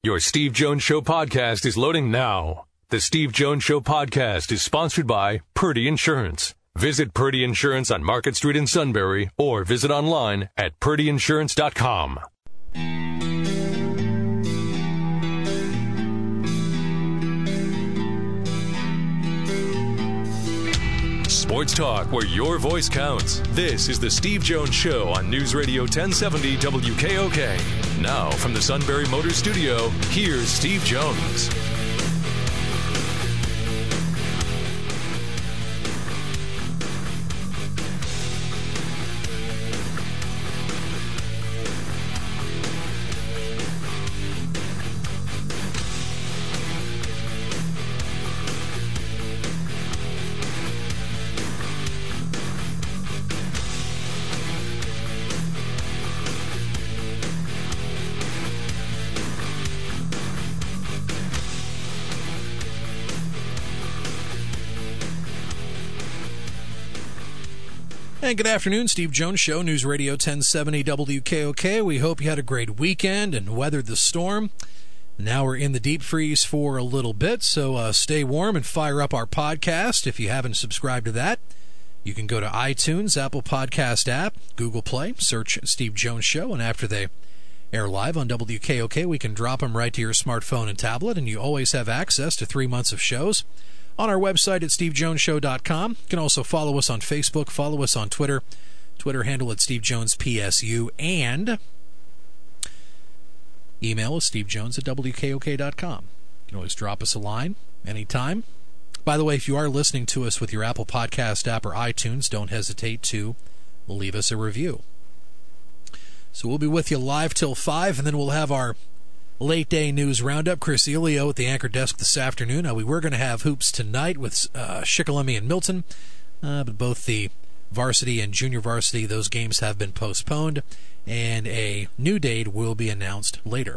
Your Steve Jones Show podcast is loading now. The Steve Jones Show podcast is sponsored by Purdy Insurance. Visit Purdy Insurance on Market Street in Sunbury or visit online at purdyinsurance.com. Sports talk where your voice counts. This is the Steve Jones Show on News Radio 1070 WKOK. Now from the Sunbury Motors Studio, here's Steve Jones. And good afternoon, Steve Jones Show, News Radio 1070 WKOK. We hope you had a great weekend and weathered the storm. Now we're in the deep freeze for a little bit, so stay warm and fire up our podcast. If you haven't subscribed to that, you can go to iTunes, Apple Podcast app, Google Play, search Steve Jones Show, and after they air live on WKOK, we can drop them right to your smartphone and tablet, and you always have access to 3 months of shows on our website at stevejonesshow.com. You can also follow us on Facebook, follow us on Twitter handle at SteveJonesPSU, and email us stevejones at WKOK.com. You can always drop us a line anytime. By the way, if you are listening to us with your Apple Podcast app or iTunes, don't hesitate to leave us a review. So we'll be with you live till 5, and then we'll have our late day news roundup. Chris Elio at the anchor desk this afternoon. We were going to have hoops tonight with Shikellamy and Milton, but both the varsity and junior varsity, those games have been postponed, and a new date will be announced later.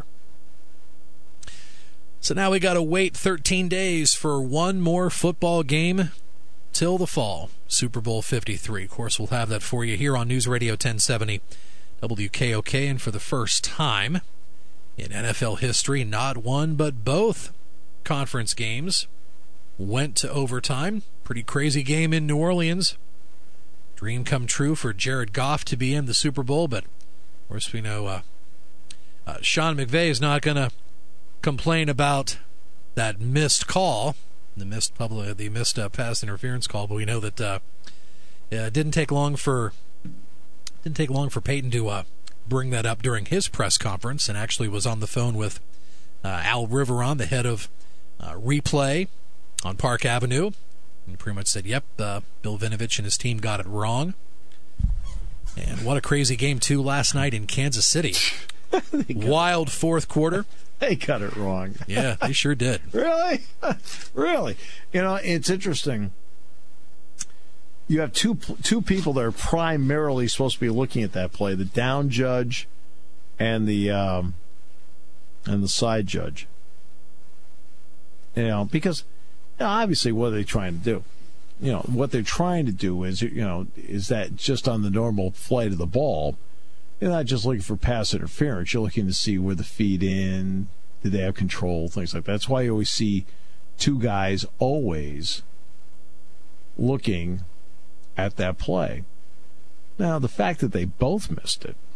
So now we got to wait 13 days for one more football game till the fall, Super Bowl 53. Of course, we'll have that for you here on News Radio 1070 WKOK, and for the first time in NFL history, not one but both conference games went to overtime. Pretty crazy game in New Orleans. Dream come true for Jared Goff to be in the Super Bowl, but of course we know Sean McVay is not going to complain about that missed call, the missed pass interference call. But we know that it didn't take long for Peyton to bring that up during his press conference, and actually was on the phone with Al Riveron, the head of replay on Park Avenue, and pretty much said, yep, Bill Vinovich and his team got it wrong. And what a crazy game, too, last night in Kansas City. Wild fourth quarter. They got it wrong. Yeah, they sure did. Really? Really? You know, it's interesting. You have two people that are primarily supposed to be looking at that play: the down judge and the side judge. You know, because obviously, what are they trying to do? You know, what they're trying to do is that just on the normal flight of the ball, you're not just looking for pass interference. You're looking to see where the feet in, did they have control, things like that. That's why you always see two guys always looking at that play. Now, the fact that they both missed it,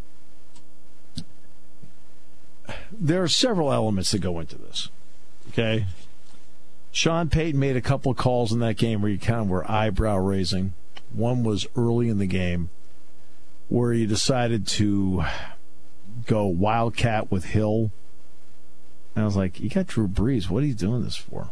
there are several elements that go into this. Okay? Sean Payton made a couple of calls in that game where you kind of were eyebrow raising. One was early in the game where he decided to go wildcat with Hill. And I was like, you got Drew Brees. What are you doing this for?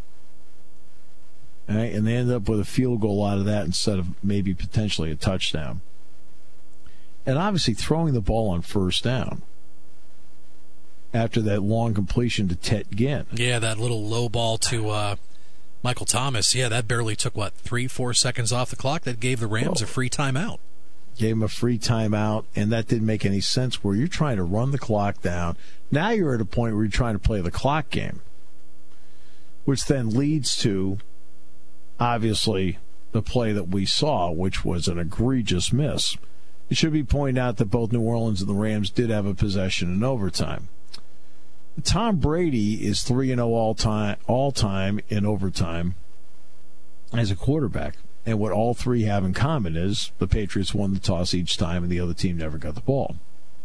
Right? And they ended up with a field goal out of that instead of maybe potentially a touchdown. And obviously throwing the ball on first down after that long completion to Ted Ginn. Yeah, that little low ball to Michael Thomas. Yeah, that barely took, 3-4 seconds off the clock? That gave the Rams a free timeout. Gave him a free timeout, and that didn't make any sense where you're trying to run the clock down. Now you're at a point where you're trying to play the clock game, which then leads to, obviously, the play that we saw, which was an egregious miss. It should be pointed out that both New Orleans and the Rams did have a possession in overtime. Tom Brady is 3-0 all time in overtime as a quarterback. And what all three have in common is the Patriots won the toss each time and the other team never got the ball.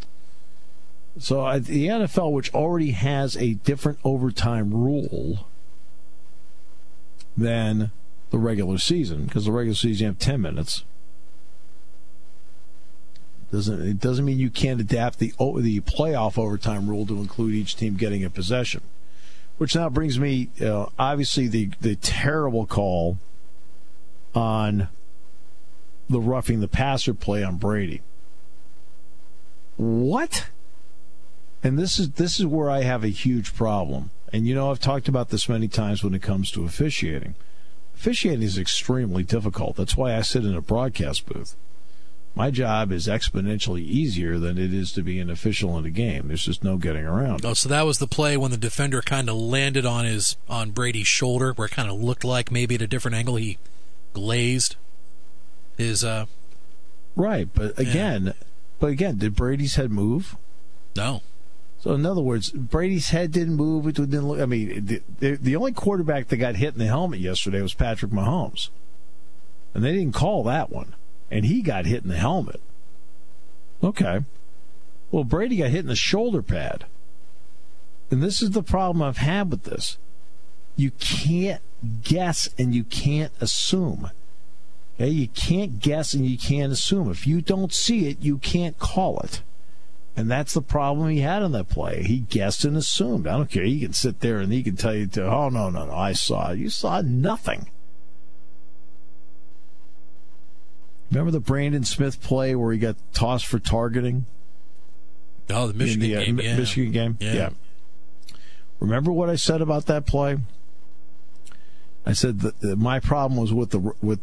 So the NFL, which already has a different overtime rule than the regular season, because the regular season you have 10 minutes, it doesn't mean you can't adapt the playoff overtime rule to include each team getting a possession. Which now brings me, obviously, the terrible call on the roughing the passer play on Brady. What? And this is where I have a huge problem. And I've talked about this many times when it comes to officiating. Officiating is extremely difficult. That's why I sit in a broadcast booth. My job is exponentially easier than it is to be an official in a game. There's just no getting around. Oh, so that was the play when the defender kind of landed on Brady's shoulder, where it kind of looked like maybe at a different angle he glazed his. Right, but again, did Brady's head move? No. So in other words, Brady's head didn't move. It didn't look. I mean, the only quarterback that got hit in the helmet yesterday was Patrick Mahomes, and they didn't call that one. And he got hit in the helmet. Okay. Well, Brady got hit in the shoulder pad. And this is the problem I've had with this. You can't guess and you can't assume. Okay? You can't guess and you can't assume. If you don't see it, you can't call it. And that's the problem he had on that play. He guessed and assumed. I don't care. He can sit there and he can tell you, oh, no, I saw it. You saw nothing. Remember the Brandon Smith play where he got tossed for targeting? Oh, the Michigan game. Yeah. Michigan game? Yeah. Remember what I said about that play? I said that my problem was with the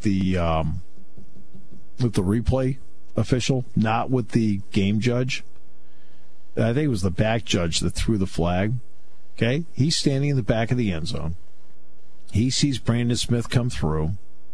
replay official, not with the game judge. I think it was the back judge that threw the flag. Okay? He's standing in the back of the end zone. He sees Brandon Smith come through.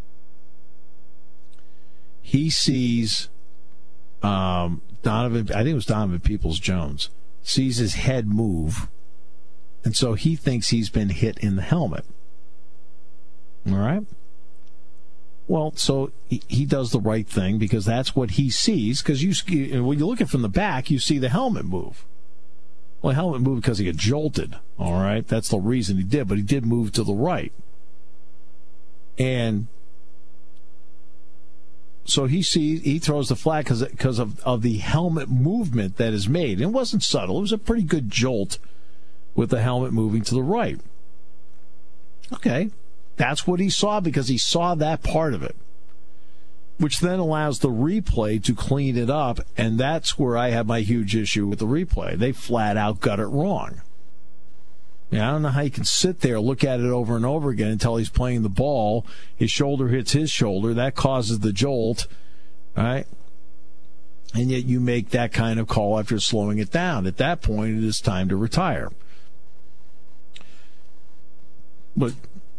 He sees Donovan, I think it was Donovan Peoples-Jones, sees his head move, and so he thinks he's been hit in the helmet. All right? Well, so he does the right thing because that's what he sees, because when you look at it from the back, you see the helmet move. Well, the helmet moved because he got jolted, all right? That's the reason he did, but he did move to the right. And so he throws the flag because of the helmet movement that is made. And it wasn't subtle. It was a pretty good jolt with the helmet moving to the right. Okay. That's what he saw because he saw that part of it, which then allows the replay to clean it up. And that's where I have my huge issue with the replay. They flat out got it wrong. I don't know how you can sit there, look at it over and over again until he's playing the ball. His shoulder hits his shoulder. That causes the jolt, right? And yet you make that kind of call after slowing it down. At that point, it is time to retire. But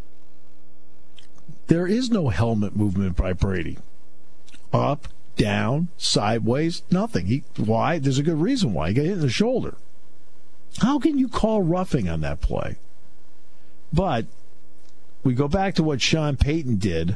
there is no helmet movement by Brady. Up, down, sideways, nothing. Why? There's a good reason why. He got hit in the shoulder. How can you call roughing on that play? But we go back to what Sean Payton did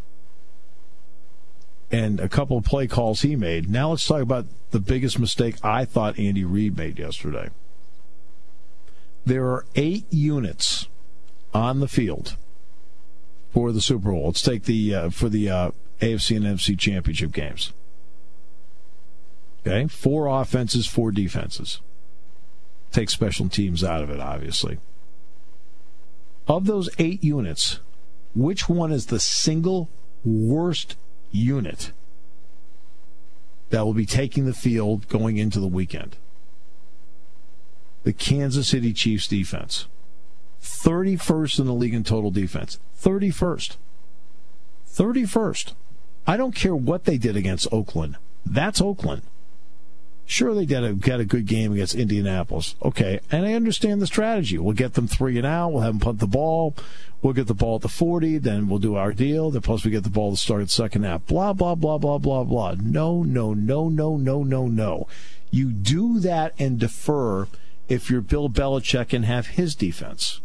and a couple of play calls he made. Now let's talk about the biggest mistake I thought Andy Reid made yesterday. There are 8 units on the field for the Super Bowl. Let's take for the AFC and NFC championship games. Okay? 4 offenses, 4 defenses. Take special teams out of it, obviously. Of those 8 units, which one is the single worst unit that will be taking the field going into the weekend? The Kansas City Chiefs defense. 31st in the league in total defense. 31st. 31st. I don't care what they did against Oakland. That's Oakland. Sure, they got a good game against Indianapolis. Okay, and I understand the strategy. We'll get them 3 and out. We'll have them punt the ball. We'll get the ball at the 40. Then we'll do our deal. Then plus we get the ball to start at second half. Blah, blah, blah, blah, blah, blah. No. You do that and defer, if you're Bill Belichick and have his defense.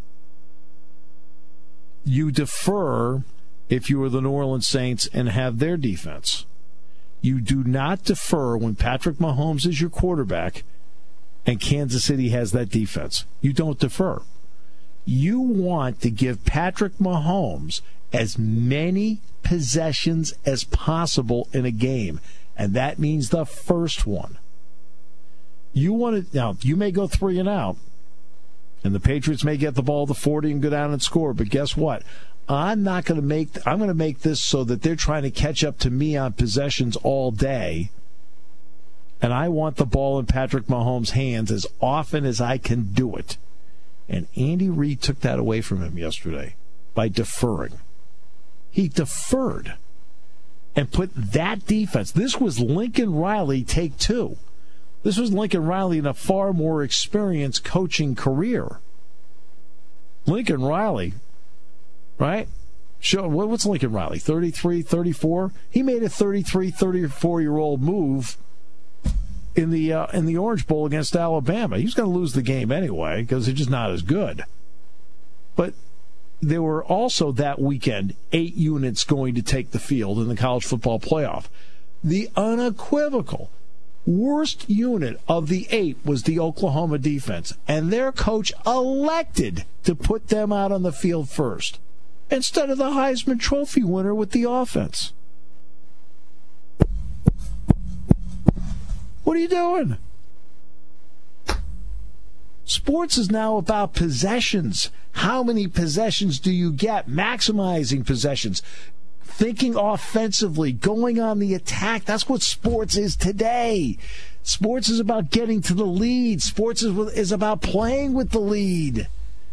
You defer if you are the New Orleans Saints and have their defense. You do not defer when Patrick Mahomes is your quarterback and Kansas City has that defense. You don't defer. You want to give Patrick Mahomes as many possessions as possible in a game, and that means the first one. You want to, now, you may go 3 and out, and the Patriots may get the ball to 40 and go down and score, but guess what? I'm going to make this so that they're trying to catch up to me on possessions all day, and I want the ball in Patrick Mahomes' hands as often as I can do it. And Andy Reid took that away from him yesterday by deferring. He deferred and put that defense. This was Lincoln Riley take 2. This was Lincoln Riley in a far more experienced coaching career. Lincoln Riley, right? What's Lincoln Riley, 33, 34? He made a 33, 34-year-old move in the Orange Bowl against Alabama. He was going to lose the game anyway because they're just not as good. But there were also that weekend 8 units going to take the field in the college football playoff. The unequivocal worst unit of the 8 was the Oklahoma defense, and their coach elected to put them out on the field first instead of the Heisman Trophy winner with the offense. What are you doing? Sports is now about possessions. How many possessions do you get? Maximizing possessions. Thinking offensively, going on the attack. That's what sports is today. Sports is about getting to the lead. Sports is about playing with the lead.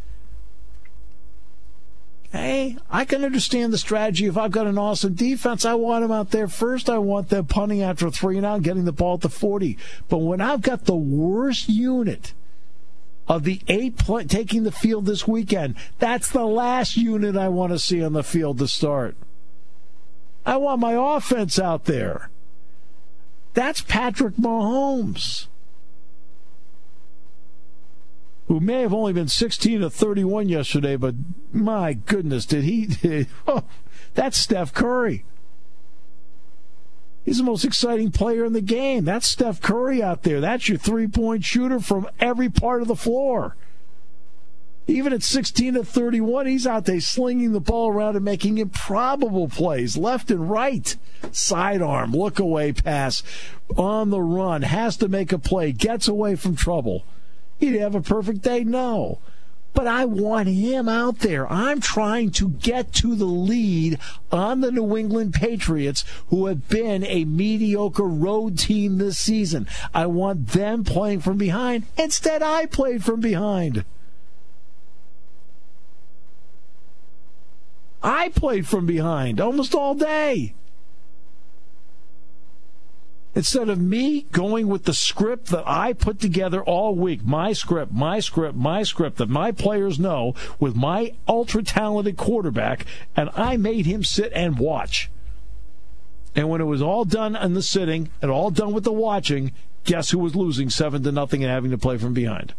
Hey, I can understand the strategy. If I've got an awesome defense, I want them out there first. I want them punting after 3 and out, getting the ball at the 40. But when I've got the worst unit of the 8 taking the field this weekend, that's the last unit I want to see on the field to start. I want my offense out there. That's Patrick Mahomes, who may have only been 16 of 31 yesterday, but my goodness, that's Steph Curry. He's the most exciting player in the game. That's Steph Curry out there. That's your three-point shooter from every part of the floor. Even at 16 of 31, he's out there slinging the ball around and making improbable plays left and right. Sidearm, look-away pass, on the run, has to make a play, gets away from trouble. He'd have a perfect day? No. But I want him out there. I'm trying to get to the lead on the New England Patriots, who have been a mediocre road team this season. I want them playing from behind. Instead, I played from behind. I played from behind almost all day. Instead of me going with the script that I put together all week, my script, that my players know with my ultra-talented quarterback, and I made him sit and watch. And when it was all done in the sitting and all done with the watching, guess who was losing 7-0 and having to play from behind?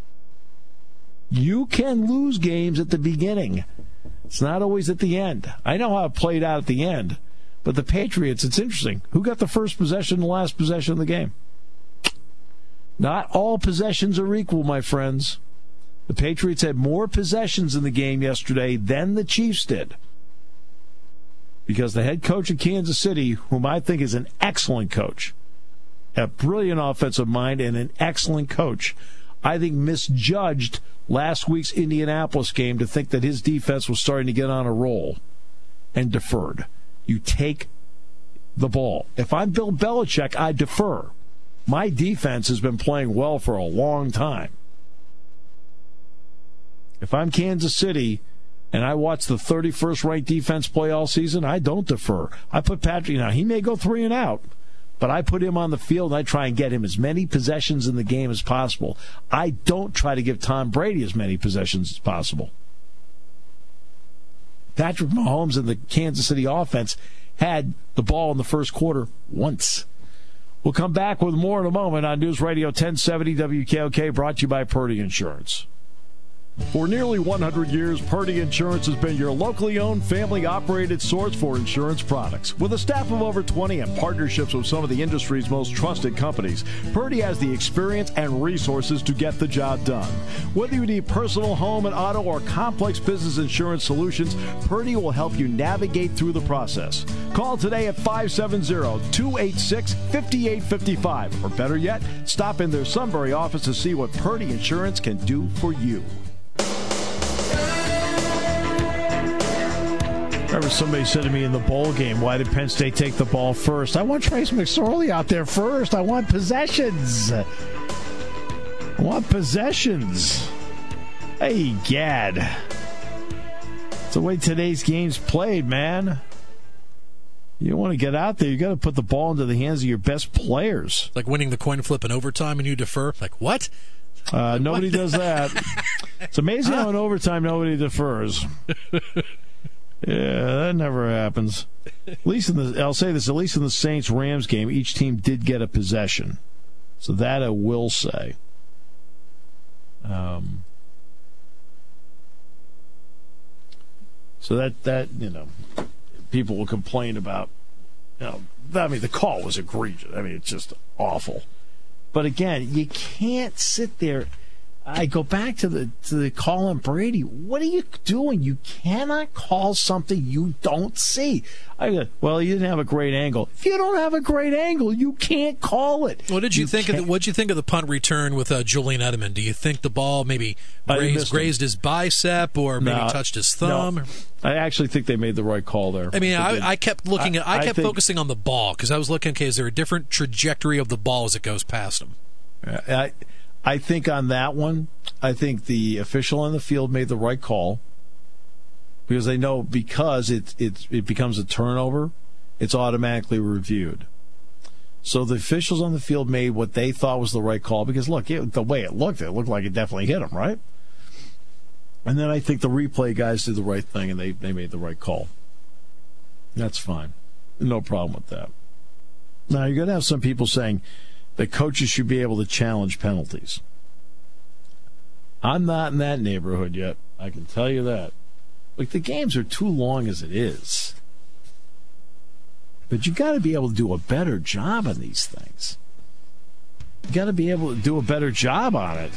You can lose games at the beginning. It's not always at the end. I know how it played out at the end. But the Patriots, it's interesting. Who got the first possession and the last possession of the game? Not all possessions are equal, my friends. The Patriots had more possessions in the game yesterday than the Chiefs did. Because the head coach of Kansas City, whom I think is an excellent coach, a brilliant offensive mind and an excellent coach, I think misjudged last week's Indianapolis game to think that his defense was starting to get on a roll and deferred. You take the ball. If I'm Bill Belichick, I defer. My defense has been playing well for a long time. If I'm Kansas City and I watch the 31st ranked defense play all season, I don't defer. I put Patrick, now he may go 3 and out, but I put him on the field and I try and get him as many possessions in the game as possible. I don't try to give Tom Brady as many possessions as possible. Patrick Mahomes and the Kansas City offense had the ball in the first quarter once. We'll come back with more in a moment on News Radio 1070 WKOK, brought to you by Purdy Insurance. For nearly 100 years, Purdy Insurance has been your locally owned, family-operated source for insurance products. With a staff of over 20 and partnerships with some of the industry's most trusted companies, Purdy has the experience and resources to get the job done. Whether you need personal, home, and auto, or complex business insurance solutions, Purdy will help you navigate through the process. Call today at 570-286-5855. Or better yet, stop in their Sunbury office to see what Purdy Insurance can do for you. I remember somebody said to me in the bowl game, why did Penn State take the ball first? I want Trace McSorley out there first. I want possessions. Hey, Gad. It's the way today's game's played, man. You want to get out there, you got to put the ball into the hands of your best players. Like winning the coin flip in overtime and you defer. Like, what? Nobody does that. It's amazing how in overtime nobody defers. Yeah, that never happens. At least I'll say this, at least in the Saints-Rams game, each team did get a possession. So that I will say. So that people will complain about, the call was egregious. I mean, it's just awful. But again, you can't sit there. I go back to the call on Brady. What are you doing? You cannot call something you don't see. You didn't have a great angle. If you don't have a great angle, you can't call it. What did you think of the punt return with Julian Edelman? Do you think the ball maybe grazed his bicep or maybe touched his thumb? No. I actually think they made the right call there. I mean, I kept looking at. I kept focusing on the ball because I was looking. Okay, is there a different trajectory of the ball as it goes past him? I think on that one, I think the official on the field made the right call because they know because it becomes a turnover, it's automatically reviewed. So the officials on the field made what they thought was the right call because, look, the way it looked like it definitely hit him, right? And then I think the replay guys did the right thing and they made the right call. That's fine. No problem with that. Now, you're going to have some people saying that coaches should be able to challenge penalties. I'm not in that neighborhood yet. I can tell you that. Like, the games are too long as it is. But you got to be able to do a better job on these things. You got to be able to do a better job on it.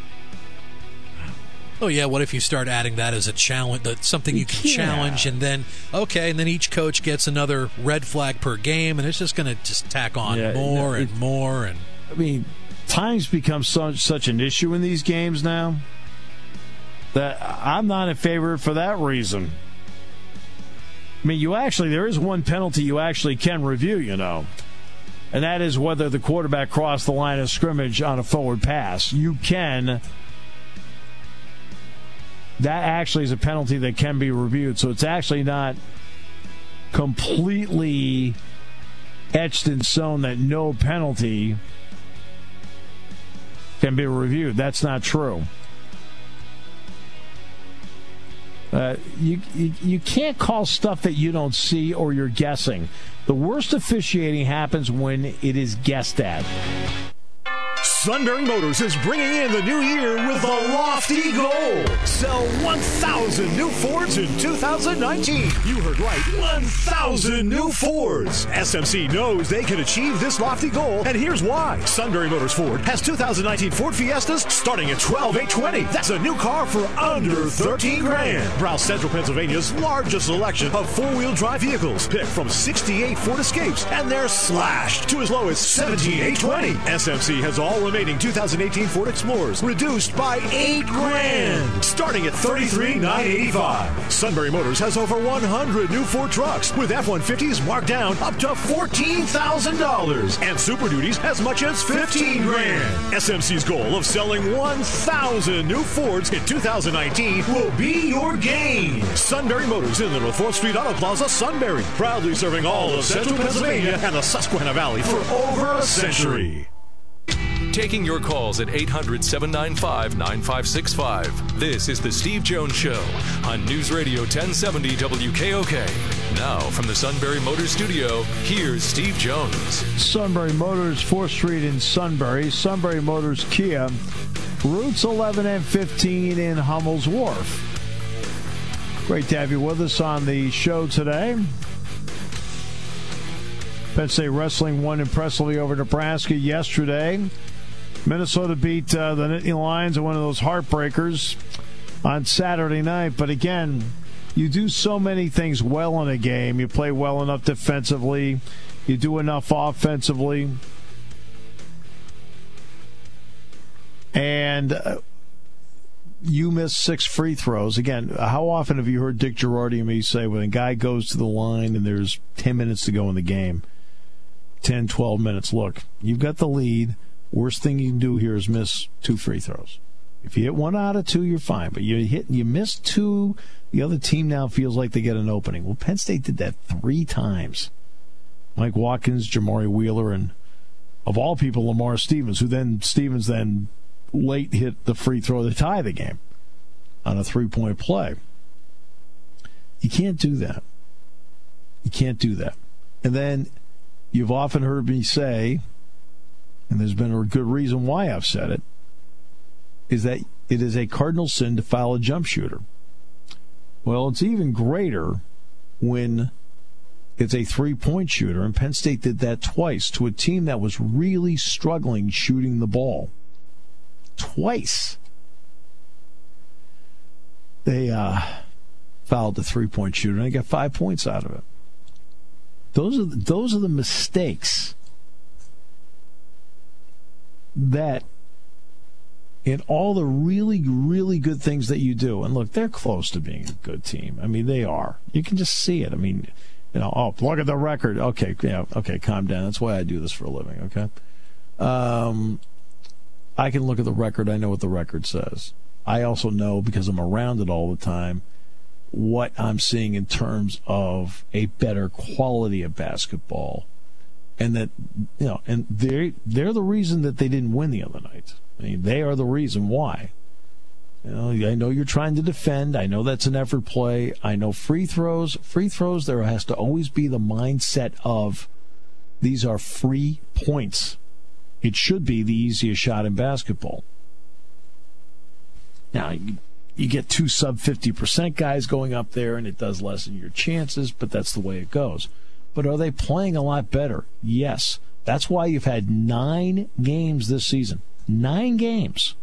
Oh, yeah, what if you start adding that as a challenge, something you can challenge, and then each coach gets another red flag per game, and it's just going to just tack on more. I mean, time's become such an issue in these games now that I'm not in favor for that reason. I mean, there is one penalty you actually can review, and that is whether the quarterback crossed the line of scrimmage on a forward pass. You can. That actually is a penalty that can be reviewed. So it's actually not completely etched in stone that no penalty can be reviewed. That's not true. You can't call stuff that you don't see or you're guessing. The worst officiating happens when it is guessed at. Sunbury Motors is bringing in the new year with a lofty goal. Sell 1,000 new Fords in 2019. You heard right, 1,000 new Fords. SMC knows they can achieve this lofty goal, and here's why. Sunbury Motors Ford has 2019 Ford Fiestas starting at $12,820. That's a new car for under $13,000. Browse Central Pennsylvania's largest selection of four-wheel drive vehicles. Pick from 68 Ford Escapes, and they're slashed to as low as $17,820. SMC has all remaining 2018 Ford Explorers reduced by $8,000, starting at $33,985. Sunbury Motors has over 100 new Ford trucks with F-150s marked down up to $14,000 and Super Duties as much as $15,000. SMC's goal of selling 1,000 new Fords in 2019 will be your gain. Sunbury Motors in the North 4th Street Auto Plaza, Sunbury, proudly serving all of Central Pennsylvania and the Susquehanna Valley for over a century. taking your calls at 800-795-9565. This is The Steve Jones Show on News Radio 1070 WKOK. Now, from the Sunbury Motors Studio, here's Steve Jones. Sunbury Motors, 4th Street in Sunbury. Sunbury Motors Kia, routes 11 and 15 in Hummel's Wharf. Great to have you with us on the show today. Penn State Wrestling won impressively over Nebraska yesterday. Minnesota beat the Nittany Lions in one of those heartbreakers on Saturday night. But again, you do so many things well in a game. You play well enough defensively. You do enough offensively. And you miss 6 free throws. Again, how often have you heard Dick Girardi and me say when a guy goes to the line and there's 10 minutes to go in the game, 10, 12 minutes, look, you've got the lead. Worst thing you can do here is miss 2 free throws. If you hit 1 out of 2, you're fine. But you miss 2, the other team now feels like they get an opening. Well, Penn State did that 3 times. Mike Watkins, Jamari Wheeler, and of all people, Lamar Stevens, Stevens then late hit the free throw to tie the game on a 3-point play. You can't do that. You can't do that. And then you've often heard me say, and there's been a good reason why I've said it, is that it is a cardinal sin to foul a jump shooter. Well, it's even greater when it's a 3-point shooter, and Penn State did that twice to a team that was really struggling shooting the ball. Twice. They fouled the 3-point shooter, and they got 5 points out of it. Those are the mistakes that in all the really, really good things that you do, and look, they're close to being a good team. I mean, they are. You can just see it. I mean, look at the record. Okay, yeah, okay, calm down. That's why I do this for a living, okay? I can look at the record. I know what the record says. I also know, because I'm around it all the time, what I'm seeing in terms of a better quality of basketball. And that, and they're the reason that they didn't win the other night. I mean, they are the reason why. I know you're trying to defend. I know that's an effort play. I know free throws, there has to always be the mindset of these are free points. It should be the easiest shot in basketball. Now, you get 2 sub-50% guys going up there, and it does lessen your chances, but that's the way it goes. But are they playing a lot better? Yes. That's why you've had 9 games this season. 9 games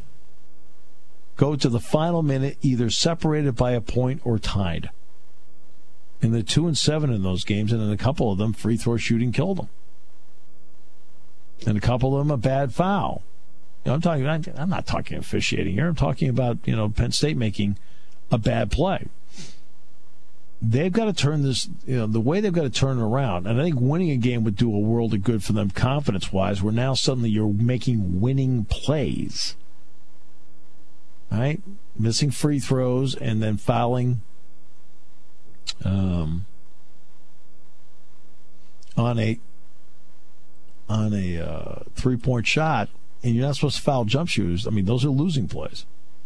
go to the final minute either separated by a point or tied. And they're 2-7 in those games, and in a couple of them, free throw shooting killed them. And a couple of them, a bad foul. I'm not talking officiating here. I'm talking about, Penn State making a bad play. They've got to turn this, the way they've got to turn it around. And I think winning a game would do a world of good for them confidence-wise, where now suddenly you're making winning plays. Right? Missing free throws and then fouling on a 3-point shot, and you're not supposed to foul jump shooters. I mean, those are losing plays.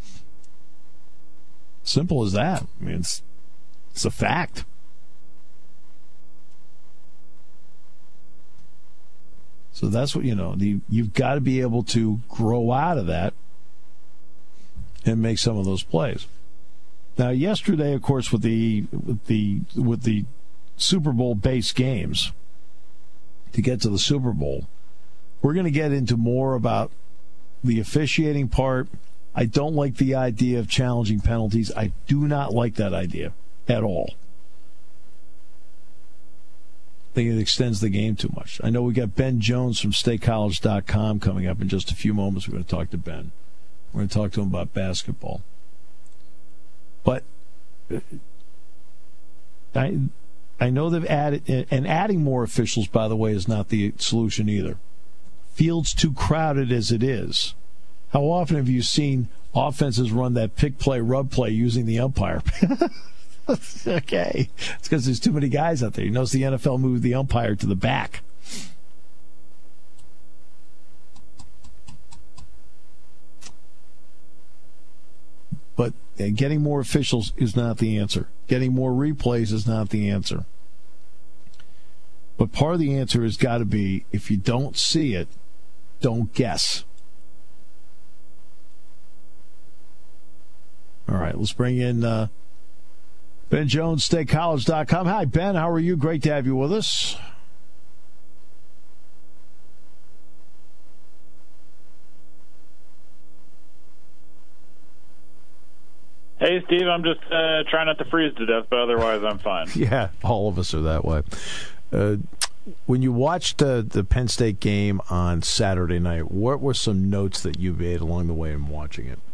Simple as that. I mean, it's a fact. So that's what, you've got to be able to grow out of that and make some of those plays. Now, yesterday, of course, with the Super Bowl base games, to get to the Super Bowl, we're going to get into more about the officiating part. I don't like the idea of challenging penalties. I do not like that idea at all. I think it extends the game too much. I know we got Ben Jones from StateCollege.com coming up in just a few moments. We're going to talk to Ben. We're going to talk to him about basketball. But I know they've added, and adding more officials, by the way, is not the solution either. Field's too crowded as it is. How often have you seen offenses run that pick play, rub play using the umpire? Okay. It's because there's too many guys out there. You notice the NFL moved the umpire to the back. But getting more officials is not the answer. Getting more replays is not the answer. But part of the answer has got to be, if you don't see it, don't guess. All right, let's bring in Ben Jones, StateCollege.com. Hi, Ben. How are you? Great to have you with us. Hey, Steve, I'm just trying not to freeze to death, but otherwise I'm fine. Yeah, all of us are that way. When you watched the Penn State game on Saturday night, what were some notes that you made along the way in watching it?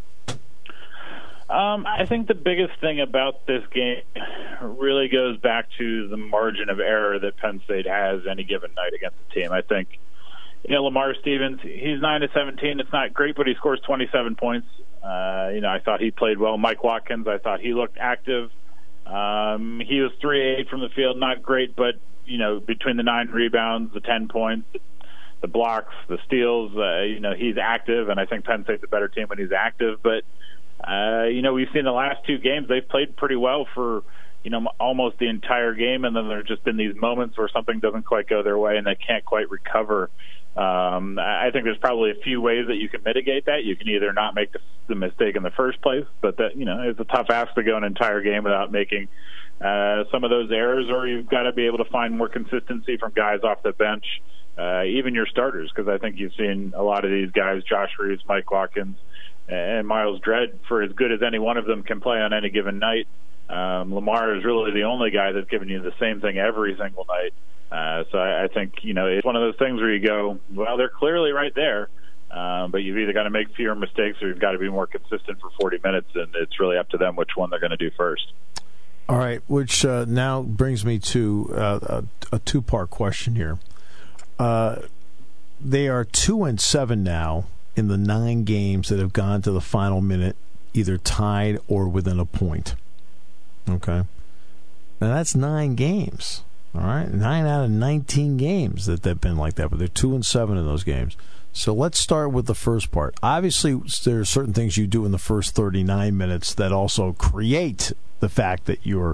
I think the biggest thing about this game really goes back to the margin of error that Penn State has any given night against the team. I think, Lamar Stevens, he's 9-17. It's not great, but he scores 27 points. I thought he played well. Mike Watkins, I thought he looked active. He was 3-8 from the field, not great, but, between the 9 rebounds, the 10 points, the blocks, the steals, he's active, and I think Penn State's a better team when he's active. But, we've seen the last 2 games, they've played pretty well for, almost the entire game, and then there have just been these moments where something doesn't quite go their way and they can't quite recover. I think there's probably a few ways that you can mitigate that. You can either not make the mistake in the first place, but that it's a tough ask to go an entire game without making some of those errors, or you've got to be able to find more consistency from guys off the bench, even your starters, because I think you've seen a lot of these guys, Josh Reeves, Mike Watkins, and Miles Dredd, for as good as any one of them can play on any given night. Lamar is really the only guy that's giving you the same thing every single night. So I think, it's one of those things where you go, well, they're clearly right there, but you've either got to make fewer mistakes or you've got to be more consistent for 40 minutes, and it's really up to them which one they're going to do first. All right, which now brings me to a two-part question here. They are 2-7 now in the 9 games that have gone to the final minute, either tied or within a point. Okay? Now, that's 9 games. All right, 9 out of 19 games that they've been like that, but they're 2-7 in those games. So let's start with the first part. Obviously, there are certain things you do in the first 39 minutes that also create the fact that you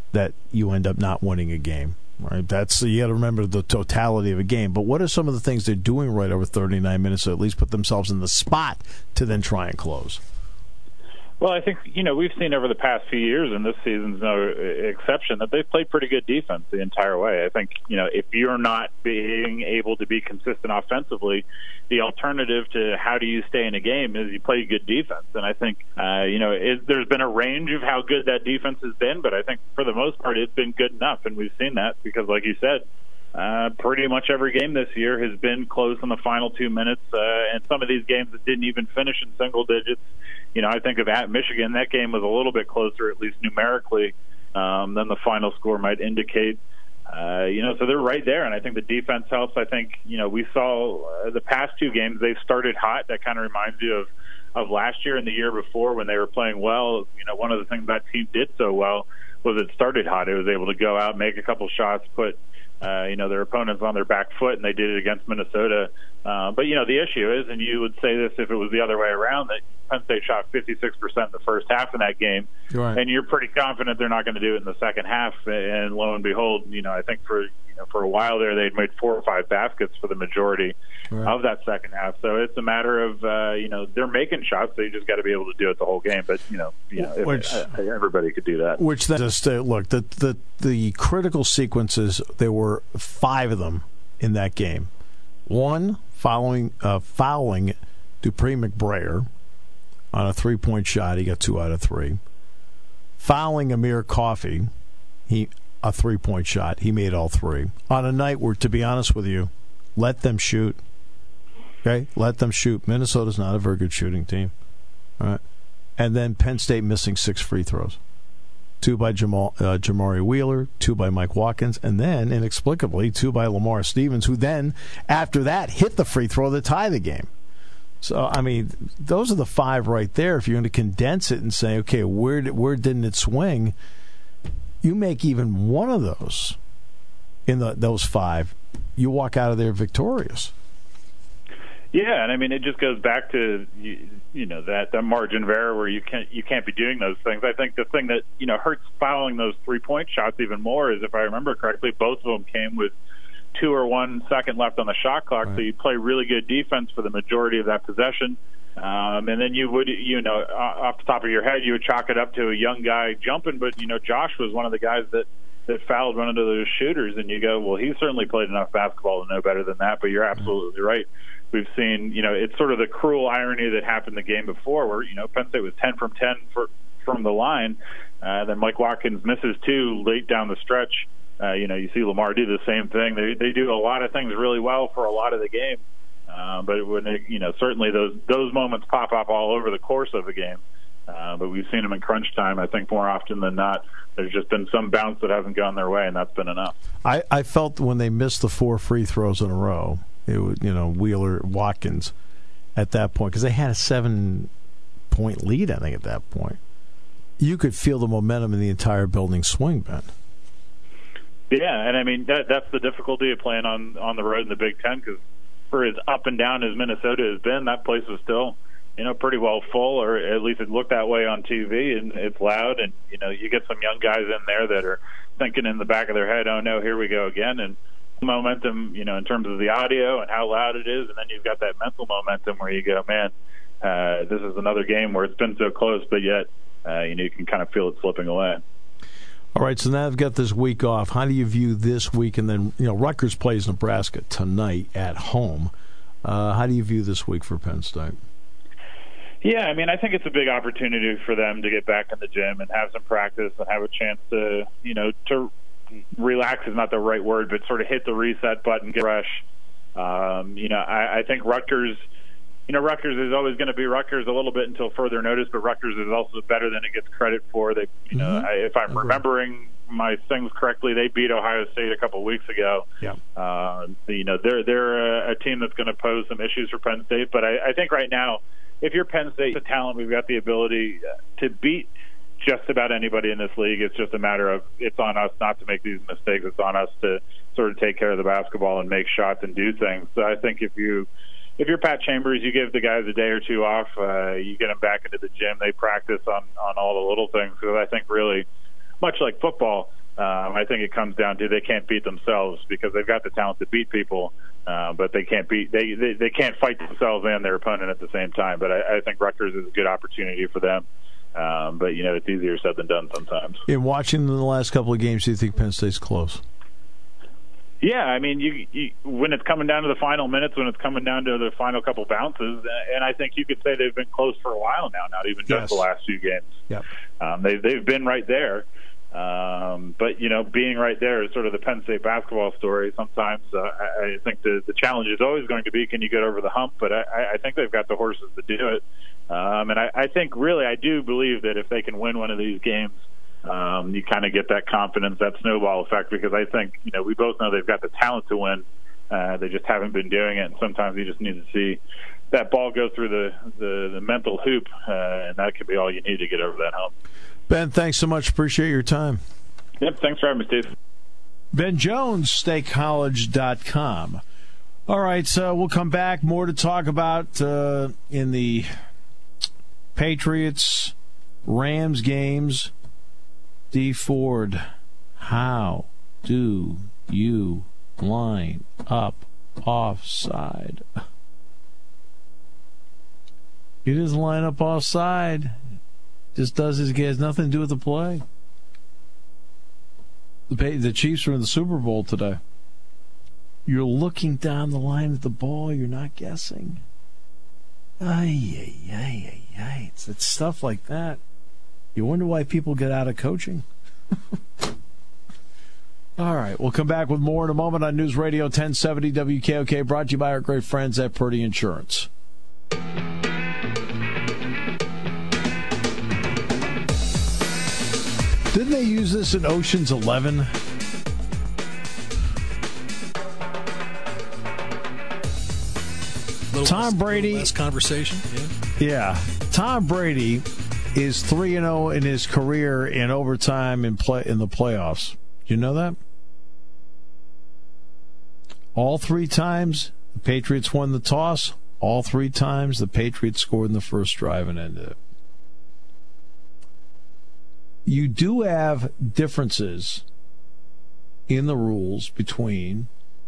end up not winning a game. Right? You got to remember the totality of a game. But what are some of the things they're doing right over 39 minutes to at least put themselves in the spot to then try and close? Well, I think, we've seen over the past few years, and this season's no exception, that they've played pretty good defense the entire way. I think, if you're not being able to be consistent offensively, the alternative to how do you stay in a game is you play good defense. And I think, there's been a range of how good that defense has been, but I think for the most part it's been good enough, and we've seen that because, like you said, pretty much every game this year has been close in the final 2 minutes, and some of these games that didn't even finish in single digits. I think of at Michigan, that game was a little bit closer, at least numerically, than the final score might indicate. So they're right there, and I think the defense helps. I think, we saw the past 2 games, they've started hot. That kind of reminds you of last year and the year before when they were playing well. One of the things that team did so well was it started hot. It was able to go out, make a couple shots, put their opponents on their back foot, and they did it against Minnesota. But, the issue is, and you would say this if it was the other way around, that Penn State shot 56% in the first half in that game, right, and you're pretty confident they're not going to do it in the second half. And lo and behold, I think for a while there they'd made 4 or 5 baskets for the majority of that second half. So it's a matter of they're making shots. They just got to be able to do it the whole game. But everybody could do that. Which then just look, the critical sequences, there were 5 of them in that game. 1 fouling Dupree McBrayer on a 3-point shot. He got 2 out of 3. Fouling Amir Coffey, a 3-point shot. He made all 3. On a night where, to be honest with you, let them shoot. Okay? Let them shoot. Minnesota's not a very good shooting team. All right? And then Penn State missing 6 free throws. 2 by Jamari Wheeler, 2 by Mike Watkins, and then, inexplicably, 2 by Lamar Stevens, who then, after that, hit the free throw to tie the game. So, those are the 5 right there. If you're going to condense it and say, okay, where didn't it swing? You make even one of those in those 5, you walk out of there victorious. Yeah, and I mean, it just goes back to that margin of error where you can't be doing those things. I think the thing that hurts fouling those 3-point shots even more is, if I remember correctly, both of them came with 2 or 1 second left on the shot clock. Right. So you play really good defense for the majority of that possession, and then you would off the top of your head you would chalk it up to a young guy jumping. But Josh was one of the guys that fouled one of those shooters, and you go, well, he's certainly played enough basketball to know better than that. But you're absolutely right. We've seen, it's sort of the cruel irony that happened the game before where, Penn State was 10 from 10 from the line. Then Mike Watkins misses 2 late down the stretch. You see Lamar do the same thing. They do a lot of things really well for a lot of the game. But when certainly those moments pop up all over the course of a game. But we've seen them in crunch time, I think, more often than not. There's just been some bounce that hasn't gone their way, and that's been enough. I felt when they missed the 4 free throws in a row, it was, Wheeler, Watkins, at that point, because they had a 7-point lead, I think, at that point. You could feel the momentum in the entire building swing, Ben. Yeah, and I mean, that's the difficulty of playing on the road in the Big Ten, because for as up and down as Minnesota has been, that place was still, pretty well full, or at least it looked that way on TV, and it's loud, and, you get some young guys in there that are thinking in the back of their head, oh, no, here we go again, and momentum, in terms of the audio and how loud it is, and then you've got that mental momentum where you go, man, this is another game where it's been so close, but yet, you can kind of feel it slipping away. All right, so now I've got this week off. How do you view this week? And then, Rutgers plays Nebraska tonight at home. How do you view this week for Penn State? Yeah, I mean, I think it's a big opportunity for them to get back in the gym and have some practice and have a chance to, to relax is not the right word, but sort of hit the reset button, get fresh. I think Rutgers, Rutgers is always going to be Rutgers a little bit until further notice, but Rutgers is also better than it gets credit for. They, if I'm remembering my things correctly, they beat Ohio State a couple of weeks ago. Yeah. They're a team that's going to pose some issues for Penn State, but I think right now, if you're Penn State, the talent, we've got the ability to beat just about anybody in this league. It's just a matter of it's on us not to make these mistakes. It's on us to sort of take care of the basketball and make shots and do things. So I think if you're Pat Chambers, you give the guys a day or 2 off. You get them back into the gym. They practice on all the little things. Because I think really, much like football, I think it comes down to they can't beat themselves because they've got the talent to beat people, but they can't they can't fight themselves and their opponent at the same time. But I think Rutgers is a good opportunity for them. But it's easier said than done sometimes. In watching the last couple of games, do you think Penn State's close? Yeah, I mean, you when it's coming down to the final minutes, when it's coming down to the final couple bounces, and I think you could say they've been close for a while now, not even just the last few games. Yep. They've been right there. But being right there is sort of the Penn State basketball story. Sometimes I think the challenge is always going to be, can you get over the hump? But I think they've got the horses to do it. And I think really I do believe that if they can win one of these games, you kind of get that confidence, that snowball effect, because I think, we both know they've got the talent to win. They just haven't been doing it. And sometimes you just need to see that ball go through the mental hoop, and that could be all you need to get over that hump. Ben, thanks so much. Appreciate your time. Yep, thanks for having me, Steve. Ben Jones, StateCollege.com. All right, so we'll come back. More to talk about in the Patriots-Rams games. D. Ford, how do you line up offside? He doesn't line up offside. Just does his has nothing to do with the play. The Chiefs are in the Super Bowl today. You're looking down the line at the ball. You're not guessing. It's stuff like that. You wonder why people get out of coaching. All right, we'll come back with more in a moment on News Radio 1070 WKOK, brought to you by our great friends at Purdy Insurance. Didn't they use this in Ocean's 11? Tom Brady. Less conversation. Yeah. Tom Brady is 3-0 in his career in overtime in the playoffs. Do you know that? All 3 times the Patriots won the toss, All 3 times, the Patriots scored in the first drive and ended it. You do have differences in the rules between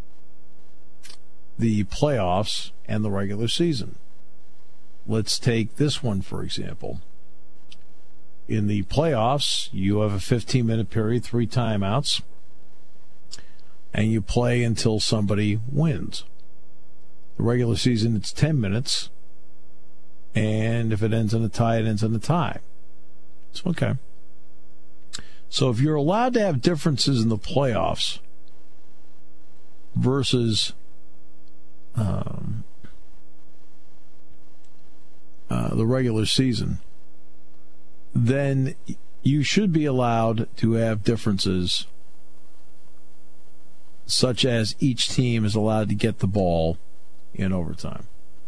the playoffs and the regular season. Let's take this one, for example. In the playoffs, you have a 15-minute period, 3 timeouts, and you play until somebody wins. The regular season, it's 10 minutes, and if it ends in a tie, it ends in a tie. It's okay. So if you're allowed to have differences in the playoffs versus the regular season, then you should be allowed to have differences such as each team is allowed to get the ball in overtime.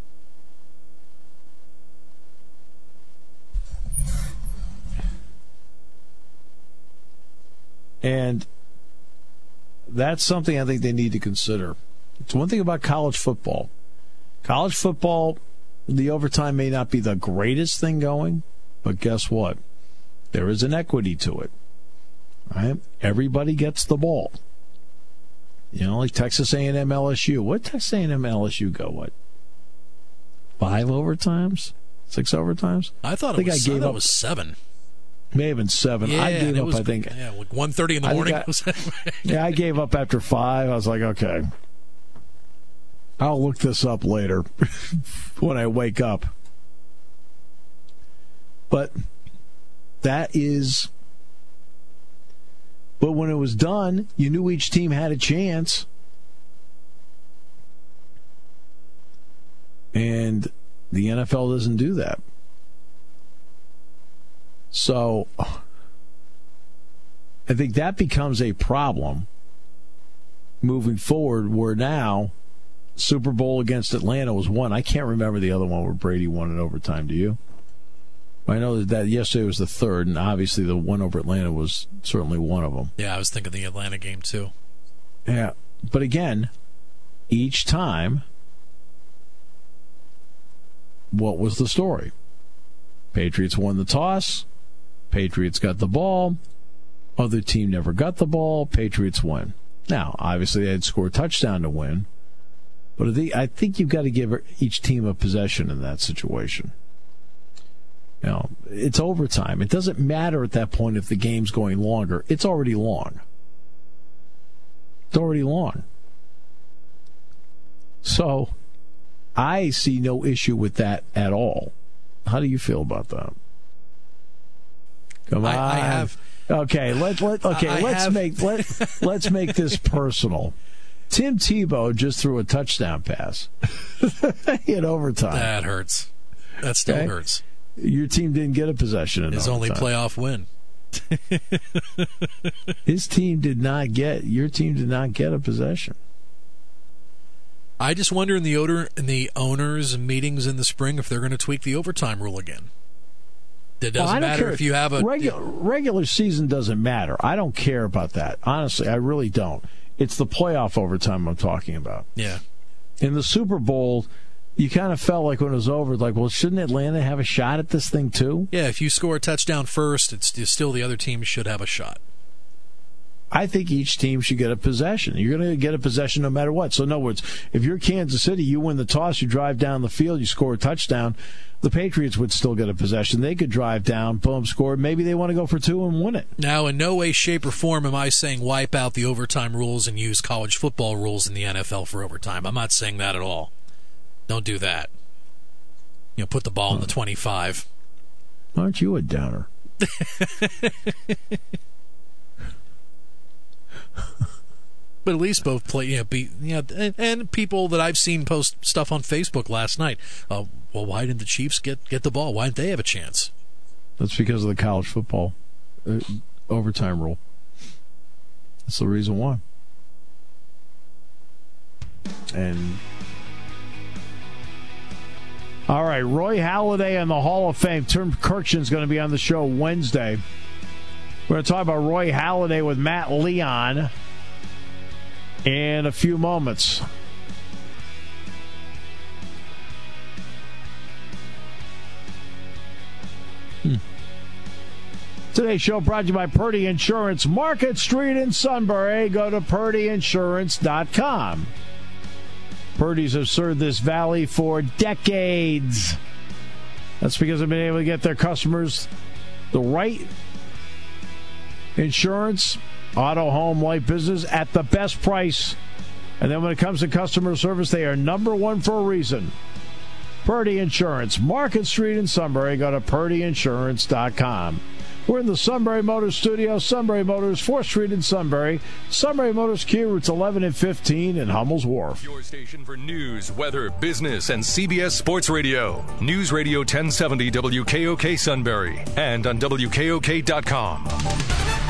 And that's something I think they need to consider. It's one thing about college football. College football, the overtime may not be the greatest thing going, but guess what? There is an equity to it. Right? Everybody gets the ball. You know, like Texas A&M LSU. What Texas A&M LSU go? What? 5 overtimes? 6 overtimes? I thought it was 7. May have been 7. Yeah, I gave up, was, I think. Yeah, like 1:30 in the morning. I gave up after 5. I was like, okay. I'll look this up later when I wake up. But that is... But when it was done, you knew each team had a chance. And the NFL doesn't do that. So I think that becomes a problem moving forward, where now Super Bowl against Atlanta was won. I can't remember the other one where Brady won in overtime. Do you? I know that yesterday was the third, and obviously the one over Atlanta was certainly one of them. Yeah, I was thinking the Atlanta game too. Yeah, but again, each time, what was the story? Patriots won the toss. Patriots got the ball. Other team never got the ball. Patriots win. Now, obviously, they had to score a touchdown to win. But I think you've got to give each team a possession in that situation. You know, it's overtime. It doesn't matter at that point if the game's going longer. It's already long. It's already long. So, I see no issue with that at all. How do you feel about that? Come on. I have. Okay, let's make this personal. Tim Tebow just threw a touchdown pass in overtime. That hurts. That still hurts. Your team didn't get a possession in his overtime. Only playoff win. His team did not get. Your team did not get a possession. I just wonder in the owners' meetings in the spring if they're going to tweak the overtime rule again. It doesn't matter if you have a regular season. Doesn't matter. I don't care about that. Honestly, I really don't. It's the playoff overtime I'm talking about. Yeah. In the Super Bowl, you kind of felt like when it was over, like, well, shouldn't Atlanta have a shot at this thing too? Yeah, if you score a touchdown first, it's still the other team should have a shot. I think each team should get a possession. You're going to get a possession no matter what. So in other words, if you're Kansas City, you win the toss, you drive down the field, you score a touchdown, the Patriots would still get a possession. They could drive down, boom, score. Maybe they want to go for 2 and win it. Now, in no way, shape, or form am I saying wipe out the overtime rules and use college football rules in the NFL for overtime. I'm not saying that at all. Don't do that. Put the ball in the 25. Aren't you a downer? But at least both play, and people that I've seen post stuff on Facebook last night. Well, why didn't the Chiefs get the ball? Why didn't they have a chance? That's because of the college football overtime rule. That's the reason why. And all right, Roy Halladay and the Hall of Fame. Tim Kirkson's going to be on the show Wednesday. We're going to talk about Roy Halladay with Matt Leon in a few moments. Today's show brought to you by Purdy Insurance, Market Street in Sunbury. Go to purdyinsurance.com. Purdy's have served this valley for decades. That's because they've been able to get their customers the right insurance, auto, home, life, business at the best price. And then when it comes to customer service, they are number one for a reason. Purdy Insurance, Market Street in Sunbury. Go to purdyinsurance.com. We're in the Sunbury Motors studio. Sunbury Motors, 4th Street in Sunbury. Sunbury Motors Kia, routes 11 and 15 in Hummel's Wharf. Your station for news, weather, business, and CBS Sports Radio. News Radio 1070 WKOK Sunbury and on WKOK.com.